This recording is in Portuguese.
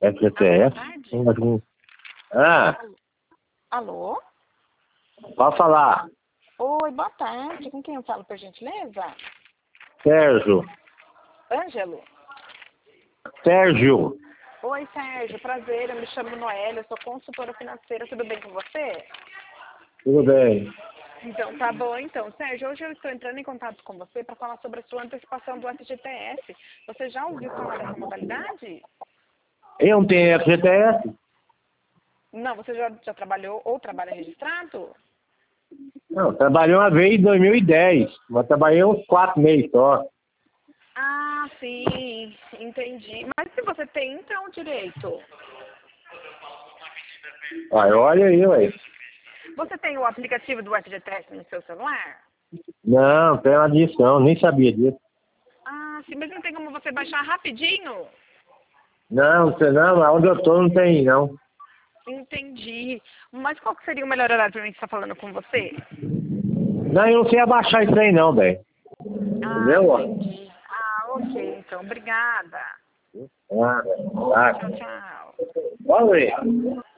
Boa FGTS? tarde. Ah, Alô? pode falar. Oi, boa tarde. Com quem eu falo, por gentileza? Sérgio. Ângelo? Sérgio. Oi, Sérgio. Prazer. Eu me chamo Noélia. Eu sou consultora financeira. Tudo bem com você? Tudo bem. Então, tá bom. Então, Sérgio, hoje eu estou entrando em contato com você para falar sobre a sua antecipação do FGTS. Você já ouviu falar dessa modalidade? Eu não tenho FGTS? Não, você já trabalhou ou trabalha registrado? Não, trabalhei uma vez em 2010, mas trabalhei uns 4 meses só. Ah, sim. Entendi. Mas se você tem, então, direito. Olha aí, ué. Você tem o aplicativo do FGTS no seu celular? Não, tem uma disso não, nem sabia disso. Ah, sim, mas não tem como você baixar rapidinho? Não, sei não, onde eu tô não tem não. Entendi. Mas qual que seria o melhor horário para mim estar falando com você? Não, eu não sei abaixar isso aí não, velho. Ah, Entendeu? entendi. Ah, ok, então. Obrigada. Ah, Tchau, tá. tchau. Vamos ver.